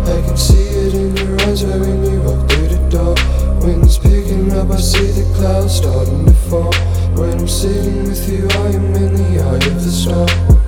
I can see it in your eyes right when you walk through the door. Wind's picking up, I see the clouds starting to fall. When I'm sitting with you, I am in the eye of the storm.